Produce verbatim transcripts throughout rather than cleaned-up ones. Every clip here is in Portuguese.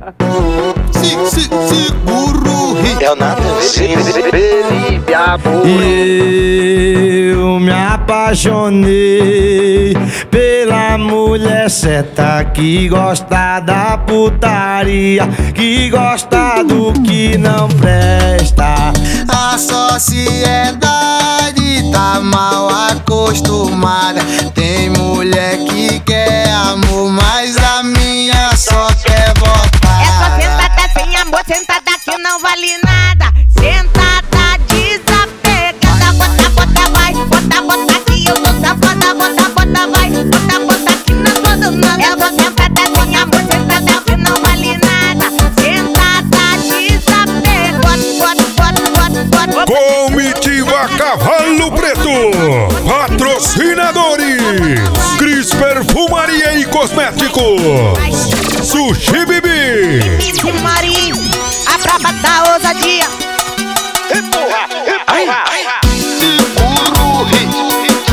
Se, se, seguro o ritmo. Eu não Felipe Amor. Eu me apaixonei pela mulher certa que gosta da putaria, que gosta do que não presta. A sociedade tá mal acostumada. Tem mulher que quer amor, mas a minha só quer botar. É só sentada sem amor, sentada que não vale nada. Sentada desapegada, bota, bota, vai. Bota, bota que eu tô safada, bota, bota, vai. Bota, bota que não tô dando nada. É só sentada sem amor, sentada que não vale nada. Sentada desapegada, bota, bota, bota, bota. Comitiva Cavalo Preto, patrocinadores Cris Perfumaria e Cosméticos, Sushi Bibi, Miss Marinho, a prova da ousadia. Empurra, empurra. Seguro o ritmo.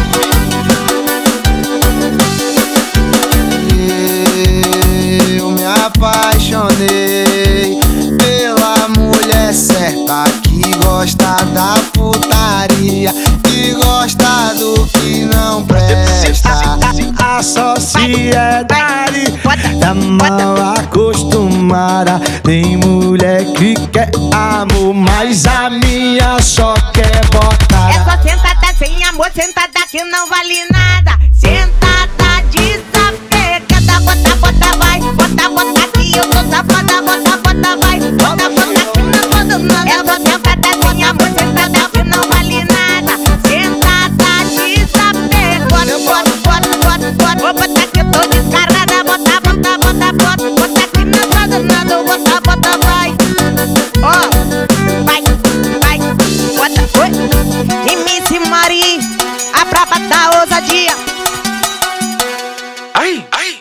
Eu me apaixonei pela mulher certa que gosta da putaria, que gosta do que não presta. A sociedade tá mal acostumada. Tem mulher que quer amor, mas a minha só quer botar. É só sentada sem amor, sentada que não vale nada. Sentada desapegada, bota, bota, vai. Bota, bota que eu tô safada, bota, bota, vai. Bota, bota que não tô dando nada. É só sentada sem amor, sentada que não vale nada. Sentada desapegada, bota, bota, bota, bota. Vou botar que eu tô descarada, bota, bota, bota, bota. Bota que não tô dando nada, bota, bota, vai. Ó, vai, vai, bota, oi. E Miss Marinho, a prova da ousadia. Ai, ai.